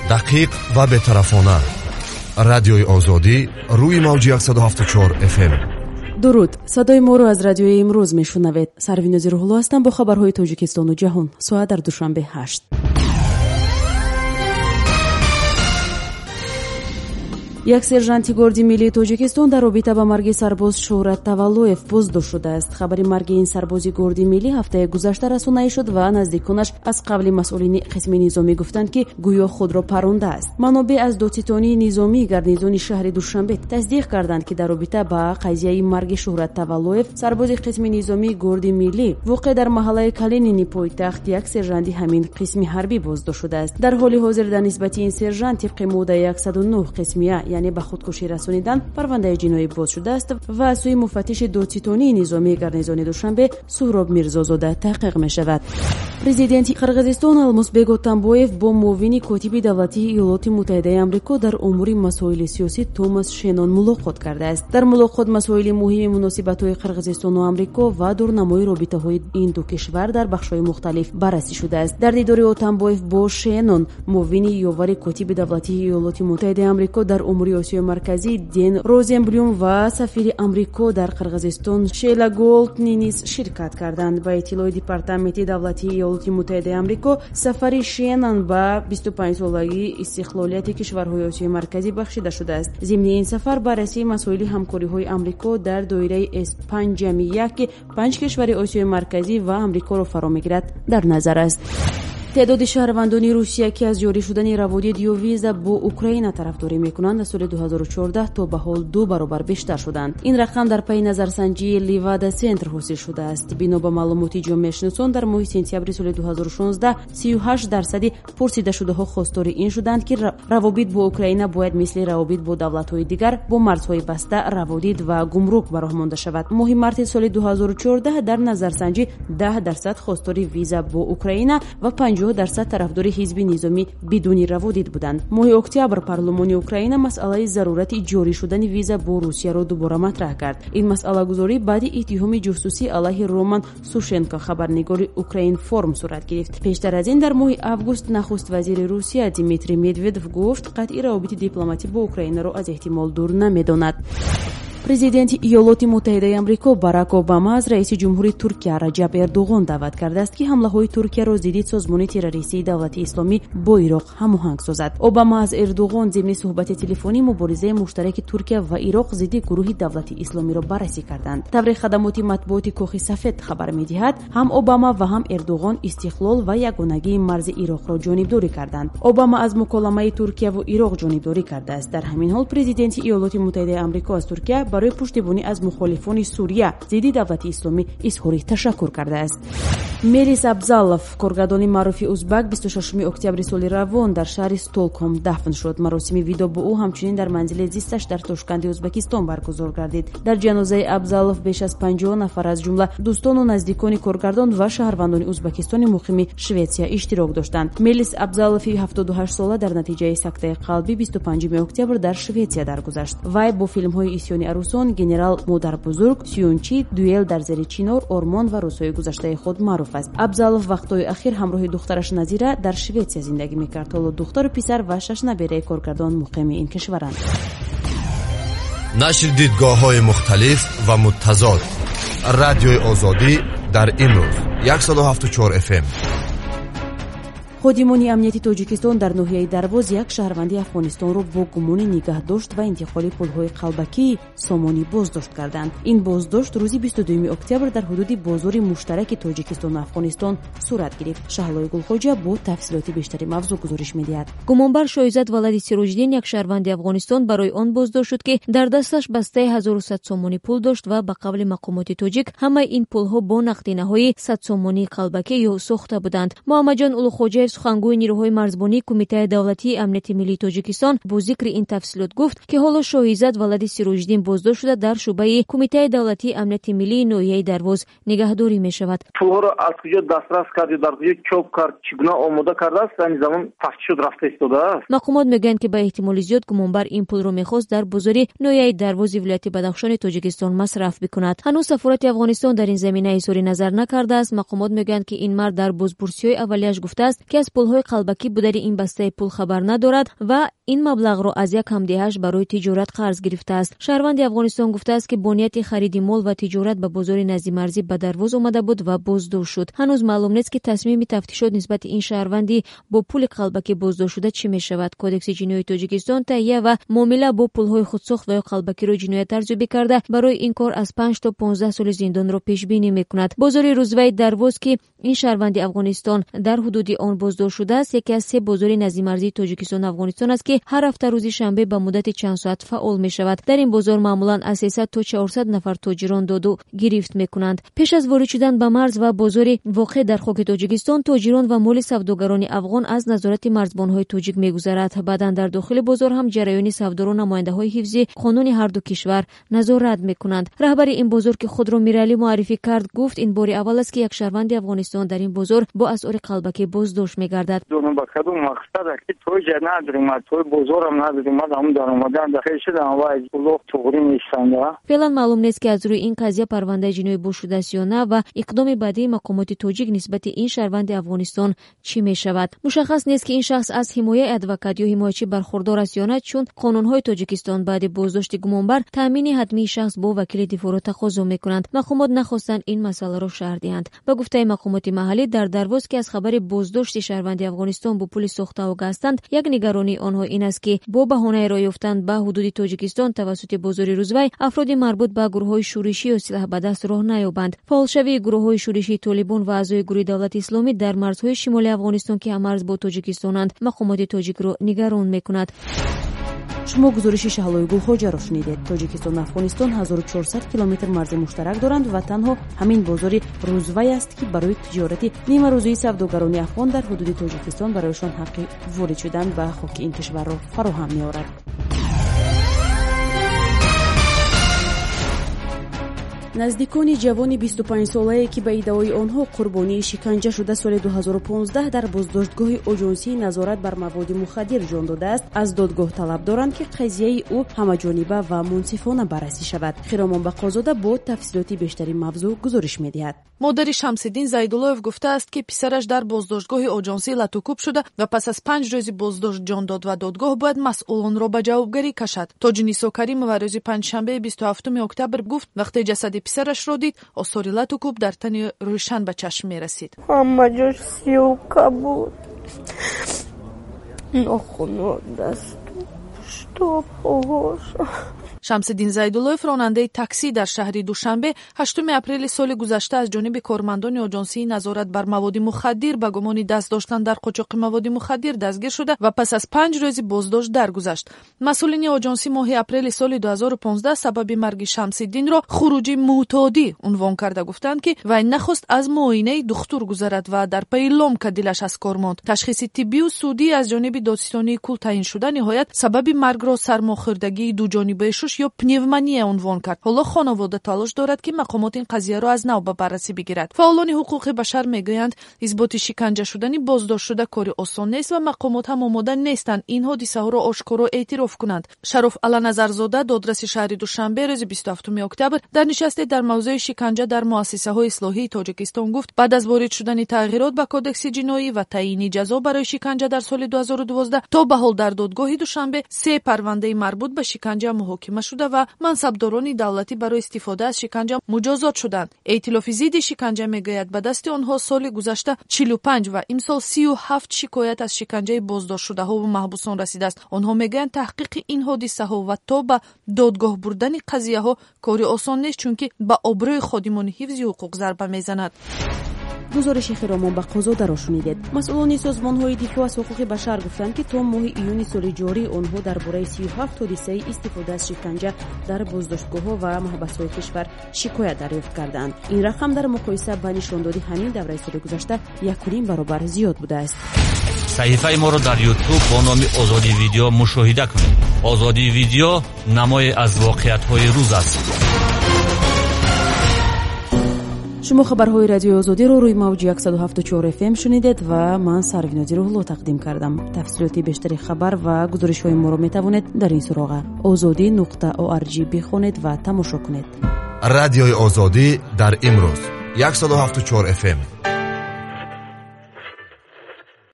دقیق و بی‌طرفانه. رادیوی آزادی روی موج 174 FM. درود. صدای ما رو از رادیوی امروز میشنوید. سرویناز روح‌الله هستم با خبرهای تاجیکستان و جهان. ساعت در دوشنبه 8. یک سرژانت گاردی ملی تاجیکستان در رابطه با مرگ سرباز شهرت tavalloyev بازداشت شده است. خبر مرگ این سرباز گاردی ملی هفته گذشته رسانه‌ای شد و نزدیکانش از قبل مسئولین قسم نظامی گفتند که گویا خود را پرانده است. منابع از دادستانی نظامی گارنیزون شهر دوشنبه تصدیق کردند که در رابطه با قضیه مرگ شهرت tavalloyev سرباز قسم نظامی گاردی ملی واقع در محله کالینینی پایتخت یک سرژانت همین قسم حربی بازداشت شده است. در حال حاضر در نسبت این سرژانت طبق ماده 109 قسمیه یعنی به خودکشی رسانیدن پرونده جنایی باز شده است و از سوی مفتش دادستانی نظامی گارنیزون دوشنبه سهراب میرزازاده تحقیق می شود. پرزیدنت قرغیزستان المازبек Атамбоев با معاون کاتب دولتی ایالات متحده آمریکا در امور مسائل سیاسی توماس شنون ملاقات کرده است. در ملاقات مسائل مهم مناسبت‌های قرغیزستان و آمریکا و دورنمای رابطه‌های این دو کشور در بخش‌های مختلف بررسی شده است. در دیدار Атамбоев با شنون معاون یاور کاتب دولتی ایالات متحده آمریکا در امور آسیای مرکزی دین روزنبلوم و سفیر آمریکا در قرغیزستان شیلا گولدنی نیز شرکت کردند. با اطلاع دپارتمنت دولتی ایالات متحده آمریکا سفر شنون با 25 سالگی استقلالیت کشورهای آسیای مرکزی بخشیده شده است. ضمن این سفر بررسی مسائل همکاری‌های آمریکا در دایره است 5+1 که 5 کشور آسیای مرکزی و آمریکا را فرا می‌گیرد در نظر است. تعداد شهروندان روسیه که از جاری شدن روابط یا ویزا با اوکراین طرفداری میکنند از سال 2014 تا به حال 2 برابر بیشتر شدند. این رقم در پی نظرسنجی لیوادا سنتر حاصل شده است. بنا به معلومات جامعه شناسان در ماه سپتامبر سال 2016 38% پرسیده شده ها خواستار این شدند که روابط با اوکراین باید مثل روابط با دولت‌های دیگر با مرزهای بسته، روادید و گمرک براه مانده شود. ماه مارس سال 2014 در نظرسنجی 10% خواستار ویزا با اوکراین و 50% طرفدار حزب نظامی بدون روادید بودند. ماه اکتبر پارلمان اوکراین مسئله ضرورت جاری شدن ویزا با روسیه را دوباره مطرح کرد. این مسئله گذاری بعد اتهام جاسوسی علیه رومان سوشنکو خبرنگار اوکراین فرم صورت گرفت. پیشتر از این در ماه آگوست نخست وزیر روسیه دیمیتری مدودوف گفت قطعی روابط دیپلماتی با اوکراین را از احتمال دور نمی‌داند. پرزیدنت ایالات متحده آمریکا باراک اوباما از رئیس جمهور ترکیه رجب اردوغان دعوت کرده است که حمله‌های ترکیه را ضد سازمان تروریستی دولت اسلامی با عراق هماهنگ سازد. اوباما از اردوغان ضمن صحبت تلفنی مبارزه مشترک ترکیه و عراق ضد گروه دولت اسلامی را بررسی کردند. طبق خدمات مطبوعاتی کاخ سفید خبر می‌دهد هم اوباما و هم اردوغان استقلال و یگانگی مرز عراق را جانبداری کردند. اوباما از مکالمه ترکیه و عراق جانبداری کرده است. در همین حال پرزیدنت ایالات متحده آمریکا از ترکیه برای پشتیبانی از مخالفان سوریه ضد دولت اسلامی اظهار تشکر کرده است. میلیس ابزالوف کارگردان معروف ازبک 26 اکتبر سال روان در شهر استکهلم دفن شد. مراسم ویدا با او همچنین در منزل زیستش در تاشکند ازبکستان برگزار گردید. در جنازه ابزالوف بیش از 50 نفر از جمله دوستان و نزدیکان کارگردان و شهروندان ازبکستان مقیم شویتسیا اشتراک داشتند. میلیس ابزالوف 78 ساله در نتیجه سکته قلبی 25 اکتبر در شویتسیا درگذشت. وی با فیلم‌های اسیان عروسان، گنرال مادر بزرگ، سیونچی، دوئل در زیر چینار، آرمان و روزهای گذشته خود معروف است. ابزالوف وقتهای اخیر همراه دخترش نظیره در شویتسیا زندگی می‌کرد. حالا دختر و پسر و 6 نبره کارگردان مقیم این کشورند. نشر دیدگاه‌های مختلف و متضاد. رادیوی آزادی در امروز 174 FM. خادمان امنیتی تاجیکستان در ناحیه درواز یک شهروند افغانستان را با گمان نگاه داشت و انتقال پل‌های قلبکی سامانی بازداشت کردند. این بازداشت روز 22 اکتبر در حدود بازار مشترک تاجیکستان و افغانستان صورت گرفت. شهلای گلخوجه با تفصیلات بیشتری موضوع گزارش می‌دهد. گمانبر شایزاد ولادی سیروجدین یک شهروند افغانستان برای آن بازداشت شد که در دستش بسته 1100 سامانی پول داشت و به قول مقامات تاجیک همه این پول‌ها با نقدینه‌های 100 سامانی قلبکی یا ساخته بودند. محمد جان اولوخوجه سخنگوی نیروهای مرزبانی کمیته دولتی امنیت ملی تاجیکستان با ذکر این تفصیلات گفت که حالا شاهزاد ولادی سیروجدین بازداشت شده در شعبه کمیته دولتی امنیت ملی ناحیه درواز نگهداری می شود. پول‌ها را از کجا دسترس کرد، در کجا چاپ کرد، چگونه آماده کرده است، این زمان تفتیش شد رفته ایستاده است. مقامات میگن که به احتمال زیاد گمانبر این پول رو میخواست در بازار ناحیه درواز ولایت بدخشان تاجیکستان مصرف بکند. هنوز سفارت افغانستان در این زمینه اظهار نظر نکرده است. مقامات میگن که این مرد در بازپرسی‌های اولیه‌اش گفته است که از از پول‌های قلبکی بودن این بسته پول خبر ندارد و این مبلغ را از یک همدیه‌اش برای تجارت قرض گرفته است. شهروند افغانستان گفته است که با نیت خرید مال و تجارت به بازار نظیم ارزی به درواز آمده بود و بازداشت شد. هنوز معلوم نیست که تصمیم تفتیشات نسبت این شهروندی با پول قلبکی بازداشت شده چی می شود. کدکس جنایی تاجیکستان تهیه و معامله با پول‌های خودساخت و قلبکی را جنایت ارزیابی کرده برای این کار از 5 تا 15 سال زندان را پیش بینی می‌کند. بازار روزوی درواز که این شهروند افغانستان در حدود آن بازداشت شده است یکی از 3 بازار نظیم ارزی تاجیکستان افغانستان است که هر هفته روز شنبه به مدت چند ساعت فعال می شود. در این بازار معمولا از 300 تا 400 نفر تاجران دادو گرفت می کنند. پیش از وارد شدن به مرز و بازار واقع در خاک تاجیکستان، تاجران و مال سوداگران افغان از نظارت مرزبان‌های تاجیک می‌گذرد. بعداً در داخل بازار هم جریان سودا و نماینده‌های حفظی قانون هر دو کشور نظارت می‌کنند. رهبر این بازار که خود را میرالی معرفی کرد گفت این بار اول است که یک شهروند افغانستان در این بازار با اسعار قلبکی بازداشت می‌گردد. دونم با کدوم مقصد است که توی جنا نداریم، توی بازارم نداریم، هم در اومدن داخل شدن و از بلوغ توغری نیستند. فعلا معلوم نیست که از روی این قضیه پرونده جنایی بو شده است یا نه و اقدام بعدی مقامات تاجیک نسبت این شهروند افغانستان چی می شود. مشخص نیست که این شخص از حمایت ادوکات یا حمایتچی برخوردار است یا نه، چون قانون‌های تاجیکستان بعد بازداشت گمانبر تامین حتمی شخص با وکیل دفاع را تقاضا می‌کنند. مقامات نخواستند این مسئله را شرح دهند. به گفته مقامات محلی در درواز که از خبر بازداشت شهروند افغانستان با پول سوخته و گستند، یک نگرانی آنها این است که با بهانه راه یافتن به حدود تاجیکستان توسط بازار روزوی افراد مربوط به گروه‌های شورشی و سلاح به دست راه نیابند. فعالشوی گروه‌های شورشی طالبان و اعضای گروه دولت اسلامی در مرزهای شمالی افغانستان که همرز با تاجیکستانند مقامات تاجیک را نگران می‌کند. شما گزارش شهلای گلخوجه را شنیدید. تاجیکستان و افغانستان 1400 کیلومتر مرز مشترک دارند و تنها همین بازار روزوی است که برای تجارت نیمه روزی سوداگران افغان در حدود تاجیکستان برایشان حق وارد شدن به خاک این کشور را فراهم می‌آورد. نزدیکان جوان 25 ساله‌ای که به ادعای آنها قربانی شکنجه شده سال 2015 در بازداشتگاه آژانسی نظارت بر مواد مخدر جان داده است، از دادگاه طلب دارند که قضیه او همه‌جانبه و منصفانه بررسی شود. خرامان بقازاده با تفصیلات بیشتری موضوع گزارش می‌دهد. مادر شمس‌الدین زیدالله‌اف گفته است که پسرش در بازداشتگاه آژانسی لاتوکوب شده و پس از 5 روز بازداشت جان داد و دادگاه باید مسئولان را به جوابگری کشد. تاج نیسا کریمова روز پنجشنبه 27 اکتبر گفت وقتی جسد پسرش را دید آثار لاتوکوب در تن روشن به چشم می‌رسید. همه جاش سیوکا بود. ناخن‌ها دست پشت پاهاش. شمس‌الدین زیدالله‌اف راننده تاکسی در شهر دوشنبه 8 اپریل سال گذشته از جانب کارمندان آژانسی نظارت بر مواد مخدر به گمان دست داشتن در قاچاق مواد مخدر دستگیر شده و پس از 5 روز بازداشت درگذشت. مسئولین آژانسی ماه اپریل سال 2015 سبب مرگ شمس‌الدین را خروجی معتادی عنوان کرده گفتند که وی نخست از معاینه دکتر گذرد و در پی لام که دلش از کار ماند. تشخیص طبی و سودی از جانب دادستانی کل تعیین شده نهایت سبب مرگ را سرماخوردگی دو جانبه شش یا پنیومونیا عنوان کرد. حالا خانواده تلاش دارد که مقامات این قضیه را از نو به بررسی بگیرد. فعالان حقوق بشر میگویند اثبات شکنجه شدن بازداشت شده کاری آسان نیست و مقامات هم آماده نیستند این حادثه ها را آشکارا اعتراف کنند. شرف علانظرزاده دادرس شهر دوشنبه روز 27 اکتبر در نشست در موضوع شکنجه در مؤسسه های اصلاحی تاجیکستان گفت بعد از وارد شدن تغییرات به کدکس جنایی و تعیین جزا برای شکنجه در سال 2012 تا به حال در دادگاه دوشنبه 3 پرونده مربوط به شکنجه محاکمه شده و منصبداران دولتی برای استفاده از شکنجه مجازات شدند. ائتلاف ضد شکنجه میگوید به دست آنها سال گذشته 45 و امسال 37 شکایت از شکنجه بازداشت شده ها و محبوسان رسیده است. آنها میگویند تحقیق این حادثه ها و تا به دادگاه بردن قضیه ها کاری آسان نیست چون که به آبروی خادمان حفظ حقوق ضربه میزند. گزارش خرامان بقازاده را شنیدید. مسئولان سازمان‌های دفاع از حقوق بشر گفتند که تا ماه ایون سال جاری آنها درباره 37 حادثه استفاده از شکنجه در بازداشتگاه‌ها و محبس‌های کشور شکایت دریافت کردند. این رقم در مقایسه با نشاندهی همین دوره سال گذشته 1.5 برابر زیاد بوده است. صحیفه ما را در یوتیوب با نام آزادی ویدیو مشاهده کنید. آزادی ویدیو نمای از واقعیت‌های روز است. شما خبرهای رادیو آزادی رو روی موج 107.4 FM شنیدید و من سروینازی روحلو تقدیم کردم. تفصیلات بیشتری خبر و گزارش‌های ما رو میتوانید در این سراغ azadi.org بخونید و تماشا کنید. رادیوی آزادی در امروز 107.4 FM